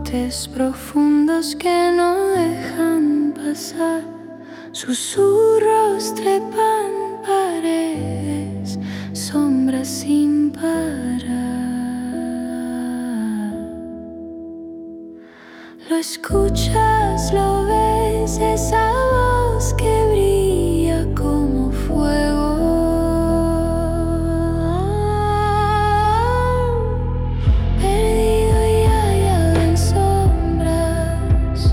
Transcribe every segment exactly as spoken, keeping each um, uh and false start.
Puentes profundos que no dejan pasar, susurros trepan paredes, sombras sin parar. Lo escuchas, lo ves, esa voz que brilla como fuego. Perdido y hallado en sombras,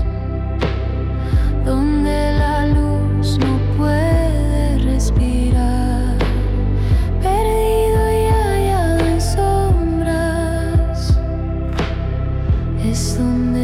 donde la luz no puede respirar. Perdido y hallado en sombras, es donde